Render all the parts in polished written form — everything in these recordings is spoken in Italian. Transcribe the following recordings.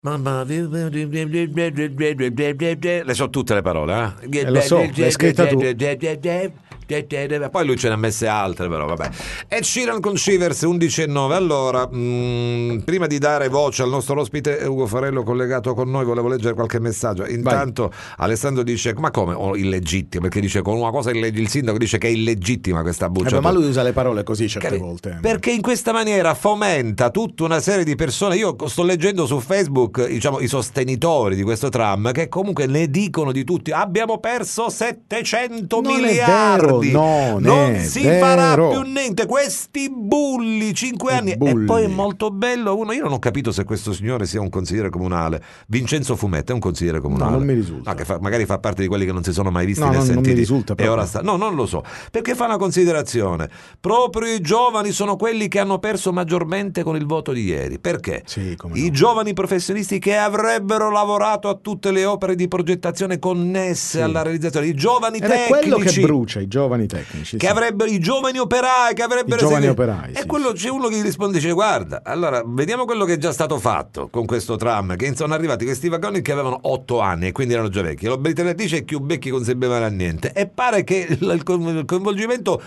Mamma, le so tutte le parole, lo so, l'hai scritta tu. Poi lui ce ne ha messe altre, però vabbè. Ed Sheeran con Shivers 11:09. Allora, prima di dare voce al nostro ospite Ugo Farello collegato con noi, volevo leggere qualche messaggio. Intanto vai. Alessandro dice: ma come illegittimo? Perché dice con una cosa il sindaco dice che è illegittima questa bocciatura. Ma lui usa le parole così certe volte. Perché in questa maniera fomenta tutta una serie di persone. Io sto leggendo su Facebook, diciamo, i sostenitori di questo tram che comunque ne dicono di tutti: abbiamo perso 700 miliardi. Non si farà più niente, questi bulli 5 anni. E poi è molto bello io non ho capito se questo signore sia un consigliere comunale. Vincenzo Fumetta è un consigliere comunale? No, non mi risulta. Magari fa parte di quelli che non si sono mai visti né sentiti. Non mi risulta e ora sta. No, non lo so, perché fa una considerazione: proprio i giovani sono quelli che hanno perso maggiormente con il voto di ieri. Perché? Sì, i giovani professionisti che avrebbero lavorato a tutte le opere di progettazione connesse alla realizzazione, i giovani tecnici. È quello che brucia, i giovani tecnici, che avrebbero i giovani operai che avrebbero i giovani operai, e quello c'è uno che gli risponde, dice: guarda, allora vediamo quello che è già stato fatto con questo tram, che sono arrivati questi vagoni che avevano 8 anni e quindi erano già vecchi. L'obliteratrice dice: più vecchi non si bevano a niente. E pare che il coinvolgimento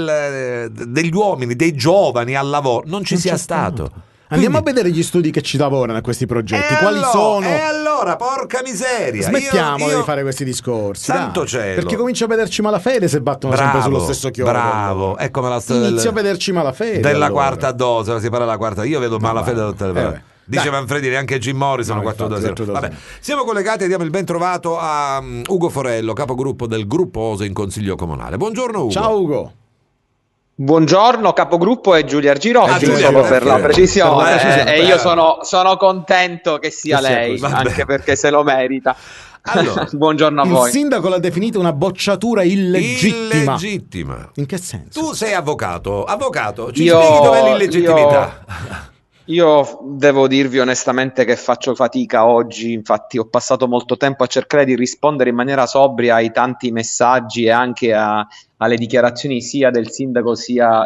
degli uomini, dei giovani al lavoro non sia stato. Andiamo a vedere gli studi che ci lavorano a questi progetti. Quali sono? E allora, porca miseria. Smettiamo di fare questi discorsi. Santo cielo. Perché comincio a vederci malafede se battono sempre sullo stesso chiodo. Bravo. È come la storia. Inizio a vederci malafede. Della quarta dose, si parla della quarta. Io vedo malafede da tutte le parti. Dice Manfredi, neanche Jim Morrison 4 dosi. Vabbè. Siamo collegati e diamo il ben trovato a Ugo Forello, capogruppo del gruppo OSE in Consiglio Comunale. Buongiorno Ugo. Ciao Ugo. Buongiorno, capogruppo è Giulia Argirocchi, solo per la precisione, e io sono contento che sia lei, anche perché se lo merita. Allora, buongiorno a voi. Il sindaco l'ha definita una bocciatura illegittima. In che senso? Tu sei avvocato, ci spieghi dov'è l'illegittimità? Io devo dirvi onestamente che faccio fatica oggi, infatti ho passato molto tempo a cercare di rispondere in maniera sobria ai tanti messaggi e anche alle dichiarazioni sia del sindaco sia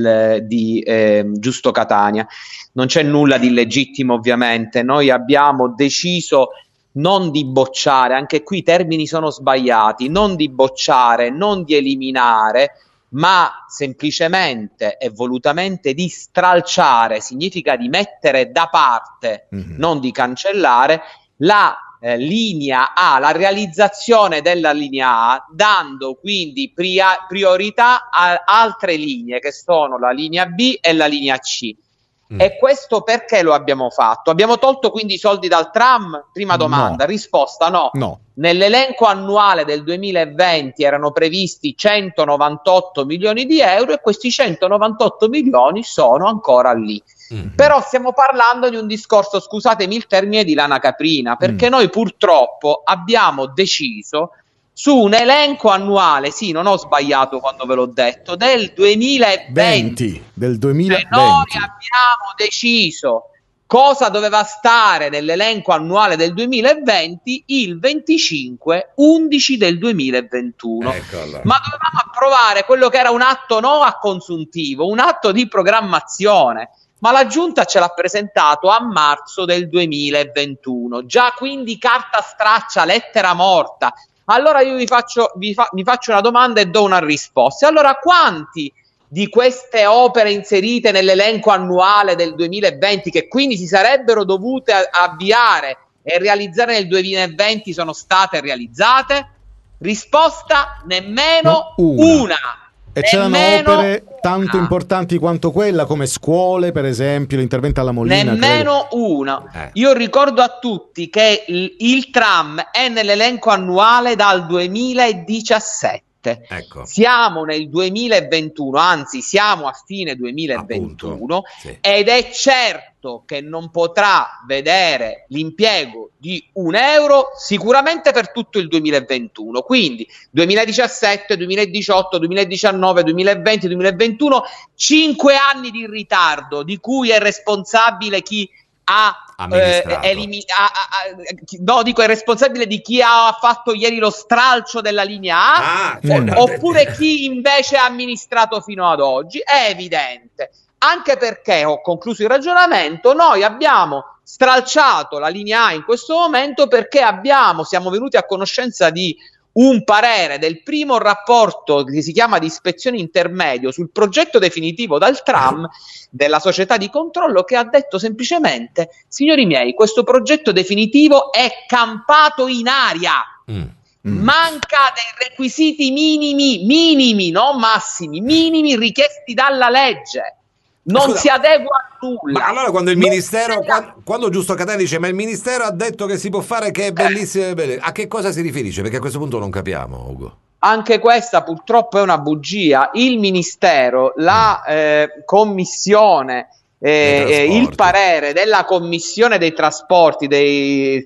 di Giusto Catania. Non c'è nulla di illegittimo ovviamente, noi abbiamo deciso non di bocciare, anche qui i termini sono sbagliati, non di bocciare, non di eliminare, ma semplicemente e volutamente di stralciare, significa di mettere da parte, non di cancellare, la linea A, la realizzazione della linea A, dando quindi priorità a altre linee che sono la linea B e la linea C. E questo perché lo abbiamo fatto? Abbiamo tolto quindi i soldi dal tram? Prima domanda, risposta no. Nell'elenco annuale del 2020 erano previsti 198 milioni di euro e questi 198 milioni sono ancora lì. Però stiamo parlando di un discorso, scusatemi il termine, di lana caprina, perché noi purtroppo abbiamo deciso su un elenco annuale, sì, non ho sbagliato quando ve l'ho detto, del 2020. Del 2020. Noi abbiamo deciso cosa doveva stare nell'elenco annuale del 2020 il 25/11 del 2021. Eccola. Ma dovevamo approvare quello che era un atto non a consuntivo, un atto di programmazione. Ma la Giunta ce l'ha presentato a marzo del 2021, già quindi carta straccia, lettera morta. Allora io vi faccio una domanda e do una risposta. Allora, quanti di queste opere inserite nell'elenco annuale del 2020, che quindi si sarebbero dovute avviare e realizzare nel 2020, sono state realizzate? Risposta: nemmeno una. E c'erano opere tanto importanti quanto quella, come scuole, per esempio, l'intervento alla Molina. Nemmeno una. Io ricordo a tutti che il tram è nell'elenco annuale dal 2017. Ecco. Siamo nel 2021, anzi siamo a fine 2021, sì. Ed è certo che non potrà vedere l'impiego di €1 sicuramente per tutto il 2021, quindi 2017, 2018, 2019, 2020, 2021, 5 anni di ritardo di cui è responsabile chi è responsabile di chi ha fatto ieri lo stralcio della linea A, oppure chi invece ha amministrato fino ad oggi. È evidente. anche perché, ho concluso il ragionamento, noi abbiamo stralciato la linea A in questo momento perché siamo venuti a conoscenza di un parere del primo rapporto che si chiama di ispezione intermedio sul progetto definitivo dal TRAM della società di controllo, che ha detto semplicemente: signori miei, questo progetto definitivo è campato in aria. Manca dei requisiti minimi, non massimi, minimi richiesti dalla legge. Non si adegua a nulla. Ma allora quando il Ministero, quando Giusto Catania dice ma il Ministero ha detto che si può fare, che è bellissimo, a che cosa si riferisce? Perché a questo punto non capiamo, Ugo. Anche questa purtroppo è una bugia. Il Ministero, la commissione, il parere della Commissione dei Trasporti che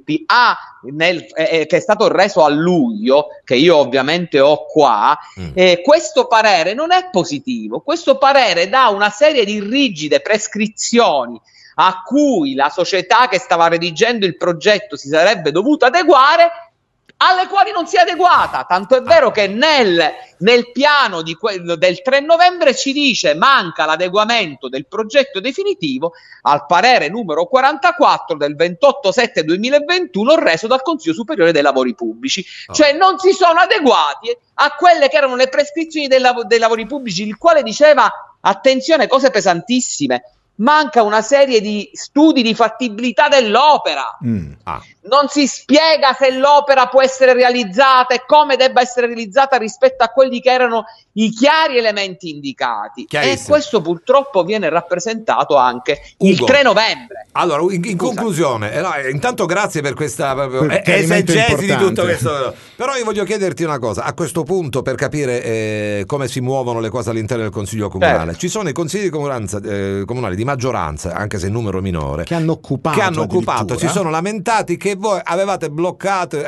è stato reso a luglio, che io ovviamente ho qua, questo parere non è positivo. Questo parere dà una serie di rigide prescrizioni a cui la società che stava redigendo il progetto si sarebbe dovuta adeguare, alle quali non si è adeguata, tanto è vero che nel piano del 3 novembre ci dice: manca l'adeguamento del progetto definitivo al parere numero 44 del 28/7/2021 reso dal Consiglio Superiore dei Lavori Pubblici. Cioè non si sono adeguati a quelle che erano le prescrizioni dei lavori pubblici, il quale diceva, attenzione, cose pesantissime: manca una serie di studi di fattibilità dell'opera. Non si spiega se l'opera può essere realizzata e come debba essere realizzata rispetto a quelli che erano i chiari elementi indicati. E questo purtroppo viene rappresentato anche il 3 novembre. Allora, in conclusione, intanto grazie per questa esegesi di tutto questo. Però io voglio chiederti una cosa, a questo punto, per capire come si muovono le cose all'interno del Consiglio Comunale. Ci sono i consigli comunali di maggioranza, anche se in numero minore, che hanno occupato, si sono lamentati che voi avevate bloccato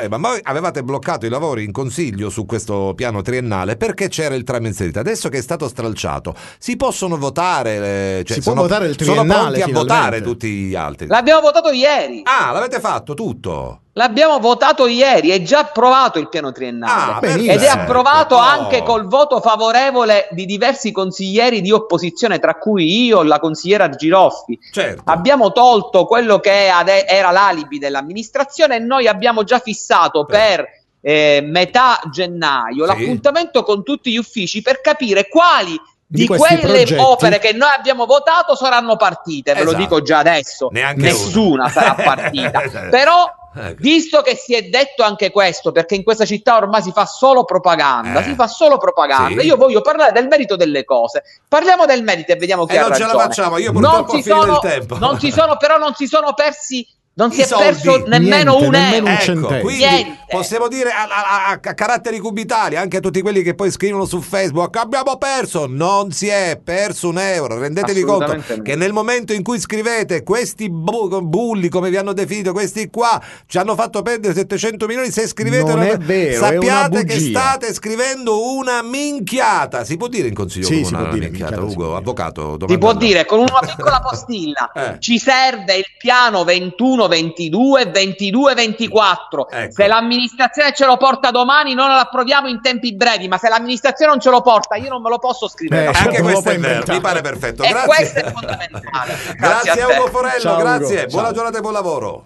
i lavori in Consiglio su questo piano triennale perché c'era il tram inserito. Adesso che è stato stralciato, si possono votare, si può votare il triennale, sono pronti a finalmente votare tutti gli altri. L'abbiamo votato ieri. L'avete fatto tutto? L'abbiamo votato ieri, è già approvato il piano triennale ed è approvato anche col voto favorevole di diversi consiglieri di opposizione, tra cui io, la consigliera Giroffi. Abbiamo tolto quello che era l'alibi dell'amministrazione e noi abbiamo già fissato per metà gennaio l'appuntamento con tutti gli uffici per capire quali di quelle opere che noi abbiamo votato saranno partite. Ve lo dico già adesso, nessuna sarà partita. Però visto che si è detto anche questo, perché in questa città ormai si fa solo propaganda, io voglio parlare del merito delle cose. Parliamo del merito e vediamo chi ha ragione. Non ce la facciamo, io purtroppo ho finito il tempo. Non si sono persi. Non si è perso nemmeno un euro. Quindi possiamo dire a caratteri cubitali, anche a tutti quelli che poi scrivono su Facebook: abbiamo perso. Non si è perso un euro. Rendetevi conto che nel momento in cui scrivete questi bulli, come vi hanno definito, questi qua ci hanno fatto perdere 700 milioni, se scrivete non è vero, sappiate che state scrivendo una minchiata. Si può dire in Consiglio comunale una minchiata, Ugo, avvocato? Si può dire con una piccola postilla. Ci serve il piano 21 22, 22, 24. Se l'amministrazione ce lo porta domani, non lo approviamo in tempi brevi, ma se l'amministrazione non ce lo porta, io non me lo posso scrivere. Anche questo è vero, mi pare perfetto. Grazie. Questo è fondamentale. Grazie a Ugo Forello, grazie. Buona giornata e buon lavoro.